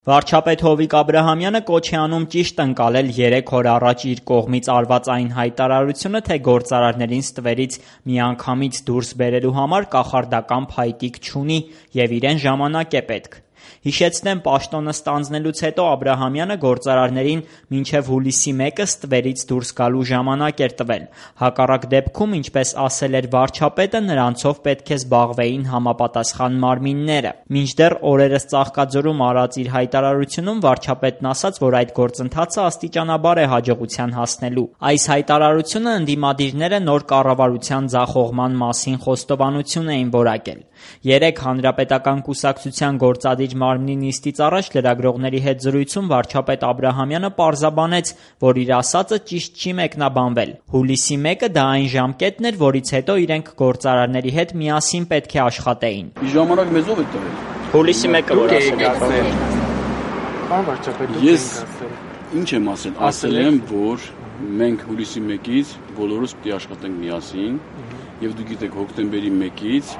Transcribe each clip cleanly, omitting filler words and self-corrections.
Վարչապետ Հովիկ Աբրահամյանը կոչ է անում ճիշտ ընկալել 3 օր առաջ իր կողմից արված այն հայտարարությունը, թե գործարարներին ստվերից միանգամից դուրս բերելու համար կախարդական փայտիկ չունի և իրեն ժամանակ է պետք։ Հիշեցնեմ, պաշտոնը ստանձնելուց հետո Աբրահամյանը գործարարներին մինչև հուլիսի 1-ը ստվերից դուրս գալու ժամանակ էր տվել։ Հակառակ դեպքում, ինչպես ասել էր վարչապետը, նրանցով պետք է զբաղվեին համապատասխան մարմինները։ Մինչդեռ օրերս Ծաղկաձորում արած իր հայտարարությունում վարչապետն ասաց, որ այդ գործընթացը աստիճանաբար է հաջողության հասնելու։ Այս հայտարարությունը ընդդիմադիրները նոր կառավարության ձախողման մասին խոստովանություն էին որակել։ 3 հանրապետական կուսակցության գործադիր մարմնի նիստից առաջ լրագրողների հետ զրույցում վարչապետ Աբրահամյանը պարզաբանեց, որ իր ասածը ճիշտ չի մեկնաբանվել։ Հուլիսի 1-ը դա այն ժամկետն էր, որից հետո իրենք գործարարների հետ միասին պետք է աշխատեին։ Ժամանակ մեզ ով է տվել։ Հուլիսի 1-ը որ ասել։ Պարոն վարչապետ, Ես ինչ եմ ասել, ասել եմ, որ մենք հուլիսի 1-ից բոլորս պետք է աշխատենք միասին, եւ դուք գիտեք հոկտեմբերի 1-ից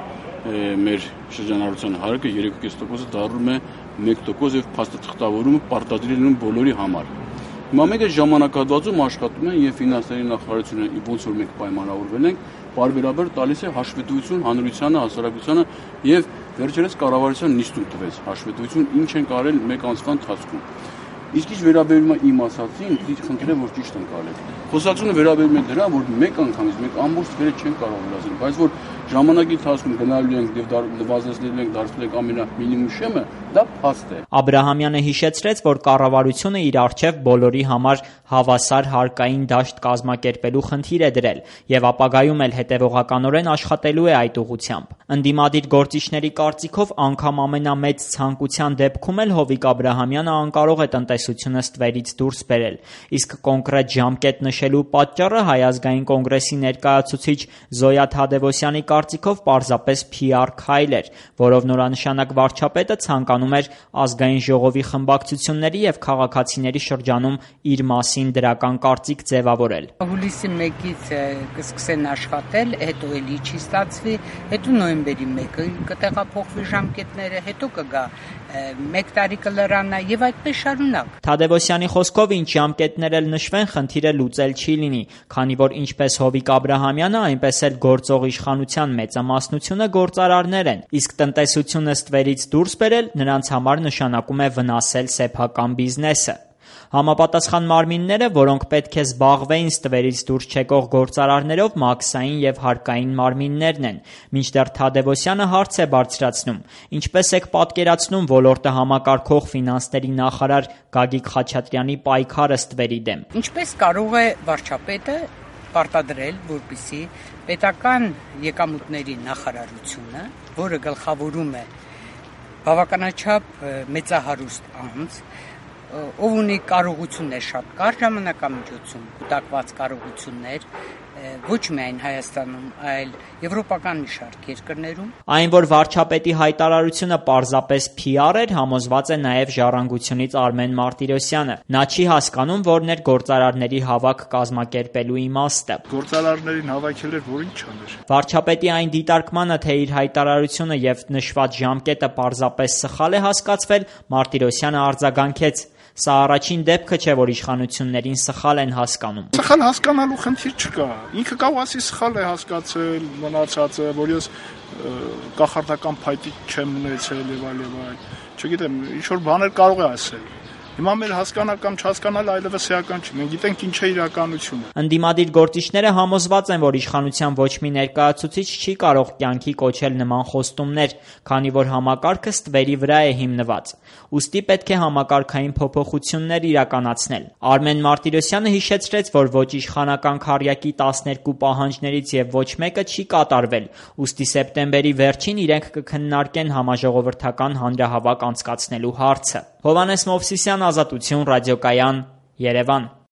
մեր շրջանառության հարկը 3.5%-ը դառնում է 1% եւ փաստաթղթավորումը պարտադիր է բոլորի համար։ Հիմա մենք այս ժամանակահատվածում աշխատում ենք եւ ֆինանսների նախարարությունը ոնց որ մենք պայմանավորվել ենք, բարբերաբար տալիս է հաշվետվություն հանրությանը, հասարակությանը եւ վերջերս կառավարության նիստում տվեց հաշվետվություն ինչ են կարել մեկ ամսվա ընթացքում։ Իսկ ինչ վերաբերում է իմ ասածին, խնդրեմ որ ճիշտ ընկալեք։ Խոսակցությունը վերաբերում է դրան, որ մեկ անգամից մեկ ամբողջ թվերը չեն կարող վերացնել, բայց որ ժամանակի ընթացքում գնալու ենք եւ նվազեցնելու ենք, դարձնել ենք ամենամինիմում շեմը, դա փաստ է։ Աբրահամյանը հիշեցրեց, որ կառավարությունը իր առջև բոլորի համար հավասար հարկային դաշտ կազմակերպելու խնդիր է դրել եւ ապագայում էլ հետեւողականորեն աշխատելու է այդ ուղղությամբ։ Ընդդիմադիր գործիչների կարծիքով անգամ ամենամեծ ցանկության դեպքում էլ Հովիկ Աբրահամյանը անկարող է տնտեսությունը ստվերից դուրս բերել, իսկ կոնկրետ ժամկետ նշելու պատճառը Հայ ազգային կոնգրեսի ներկայացուցիչ Զոյա Թադևոսյանի կարծիքով պարզապես PR քայլ էր, որով նորանշանակ վարչապետը ցանկանում էր ազգային ժողովի խմբակցությունների եւ քաղաքացիների շրջանում իր մասին դրական կարծիք ձևավորել։ Հուլիսի 1-ից կսկսեն աշխատել, հետո էլի չի ստացվի, հետո նոյեմբերի 1-ը կտեղափոխվի ժամկետները, հետո կգա 1 տարի կլրանա եւ այդպես շարունակ։ Թադևոսյանի խոսքով ինչ ժամկետներ էլ նշվեն, խնդիրը լուծել չի լինի, քանի որ ինչպես Հովիկ Աբրահամյանը, այնպես էլ գործող իշխանության մեծամասնությունը գործարարներ են, իսկ տնտեսությունը ստվերից դուրս բերել նրանց համար նշանակում է վնասել սեփական բիզնեսը։ Համապատասխան մարմինները, որոնք պետք է զբաղվեին ստվերից դուրս չեկող գործարարներով, մաքսային եւ հարկային մարմիններն են։ Մինչդեռ Թադևոսյանը հարց է բարձրացնում. ինչպես եք պատկերացնում ոլորտը համակարգող ֆինանսների նախարար Գագիկ Խաչատրյանի պայքարը ստվերի դեմ։ Ինչպես կարող է վարչապետը պարտադրել, որպեսզի պետական եկամուտների նախարարությունը, որը գլխավորում է բավականաչափ մեծահարուստ անձ, ով ունի կարողություններ շատ կարճ ժամանակամիջոցում, կուտակված կարողություններ, ոչ միայն Հայաստանում, այլ եվրոպական մի շարք երկրներում։ Այն, որ վարչապետի հայտարարությունը պարզապես PR էր, համոզված է նաև Ժառանգությունից Արմեն Մարտիրոսյանը։ Նա չի հասկանում, որն էր գործարարների հավաք կազմակերպելու իմաստը։ Գործարարներին հավաքել էր, որ ինչ աներ։ Վարչապետի այն դիտարկմանը, թե իր հայտարարությունը եւ նշված ժամկետը պարզապես սխալ է հասկացվել, Մարտիրոսյանը արձագանքեց. Սա առաջին դեպքը չէ, որ իշխանություններին սխալ են հասկանում։ Սխալ հասկանալու խնդիր չկա։ Ինքը կարող ասի սխալ է հասկացել, մնացածը, որ ես կախարդական փայտիկ չեմ ունեցել եւ այլ։ Չգիտեմ, ինչ որ բաներ կարող է ասել։ Հիմա մեր հասկանալ կամ չհասկանալ այլևս էական չի։ Մենք գիտենք ինչ է իրականությունը։ Ընդդիմադիր գործիչները համոզված են, որ իշխանության ոչ մի ներկայացուցիչ չի կարող կյանքի կոչել նման խոստումներ, քանի որ համակարգը ստվերի վրա է հիմնված։ Ուստի պետք է համակարգային փոփոխություններ իրականացնել։ Արմեն Մարտիրոսյանը հիշեցրեց, որ ոչ իշխանական քառյակի 12 պահանջներից եւ ոչ մեկը չի կատարվել։ Ուստի սեպտեմբերի վերջին իրենք կքննարկեն համաժողովրդական հանրահավաք անցկացնելու հարցը։ Հովհաննես Մովսիսյան, Ազատություն, ռադիոկայան, Երևան։